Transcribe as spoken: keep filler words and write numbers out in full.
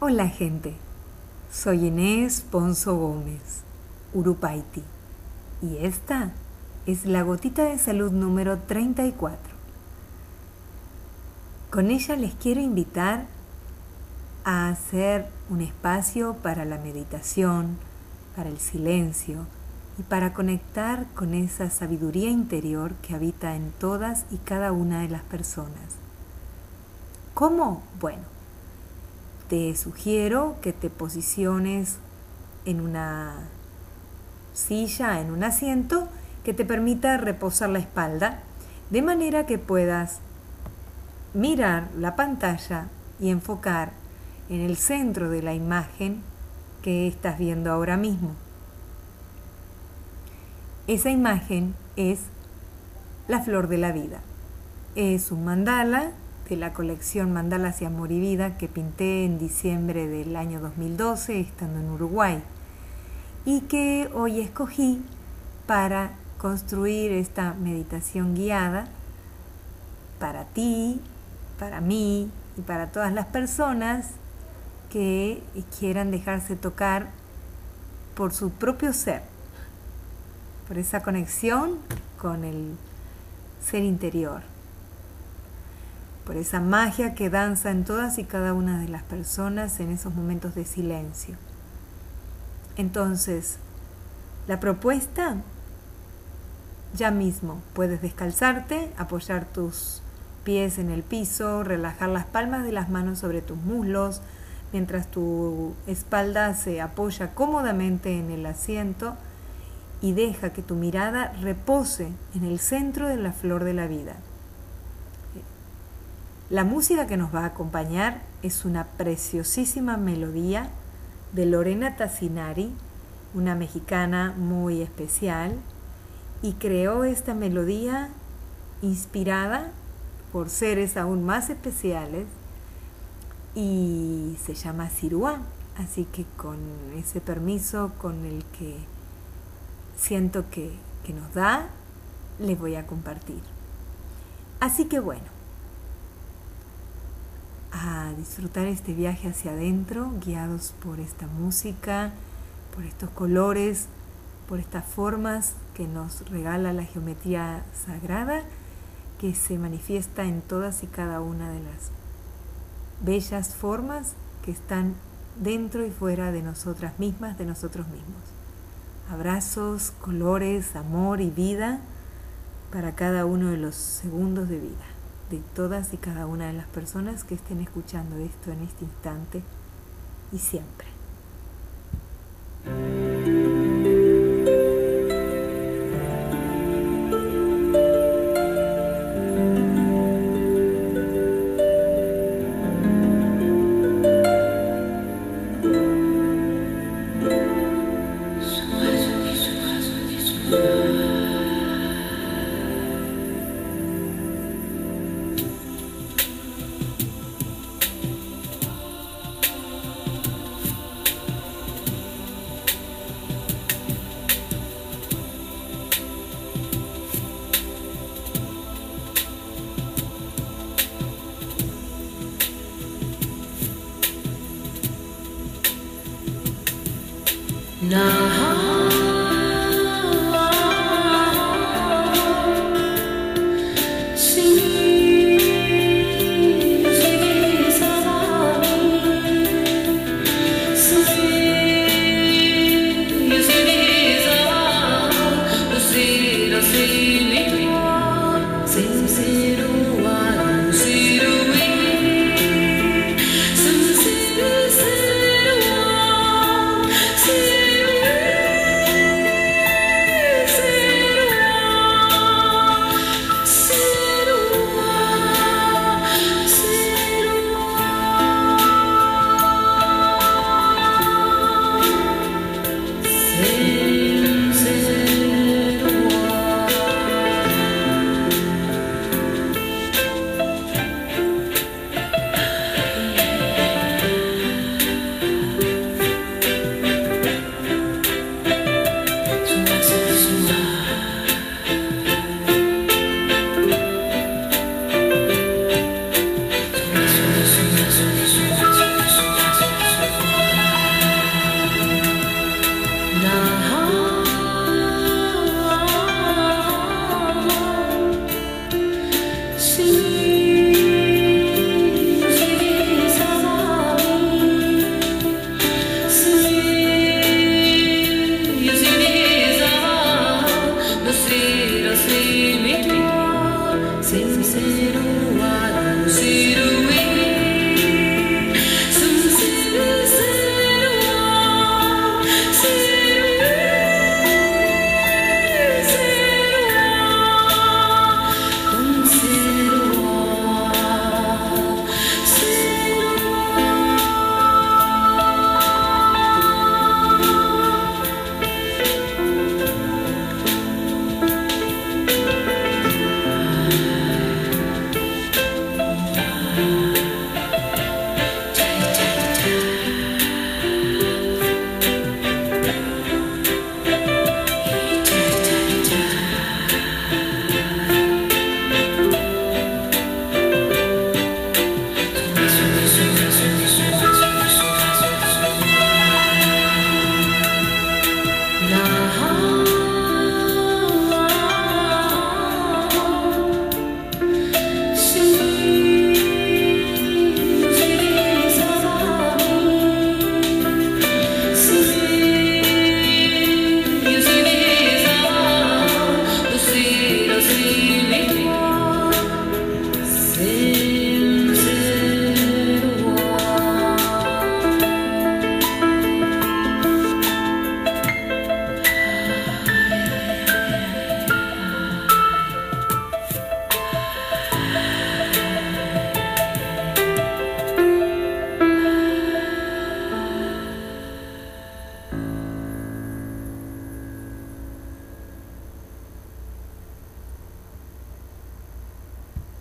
Hola gente, soy Inés Ponzo Gómez, Urupaiti, y esta es la gotita de salud número treinta y cuatro. Con ella les quiero invitar a hacer un espacio para la meditación, para el silencio y para conectar con esa sabiduría interior que habita en todas y cada una de las personas. ¿Cómo? Bueno, te sugiero que te posiciones en una silla, en un asiento que te permita reposar la espalda, de manera que puedas mirar la pantalla y enfocar en el centro de la imagen que estás viendo ahora mismo. Esa imagen es la flor de la vida. Es un mandala de la colección Mandalas y Amor y Vida que pinté en diciembre del año dos mil doce estando en Uruguay y que hoy escogí para construir esta meditación guiada para ti, para mí y para todas las personas que quieran dejarse tocar por su propio ser, por esa conexión con el ser interior, por esa magia que danza en todas y cada una de las personas en esos momentos de silencio. Entonces, la propuesta, ya mismo puedes descalzarte, apoyar tus pies en el piso, relajar las palmas de las manos sobre tus muslos, mientras tu espalda se apoya cómodamente en el asiento y deja que tu mirada repose en el centro de la flor de la vida. La música que nos va a acompañar es una preciosísima melodía de Lorena Tassinari, una mexicana muy especial, y creó esta melodía inspirada por seres aún más especiales y se llama Siruá, así que con ese permiso con el que siento que, que nos da, les voy a compartir. Así que bueno, a disfrutar este viaje hacia adentro, guiados por esta música, por estos colores, por estas formas que nos regala la geometría sagrada, que se manifiesta en todas y cada una de las bellas formas que están dentro y fuera de nosotras mismas, de nosotros mismos. Abrazos, colores, amor y vida para cada uno de los segundos de vida de todas y cada una de las personas que estén escuchando esto en este instante y siempre. Now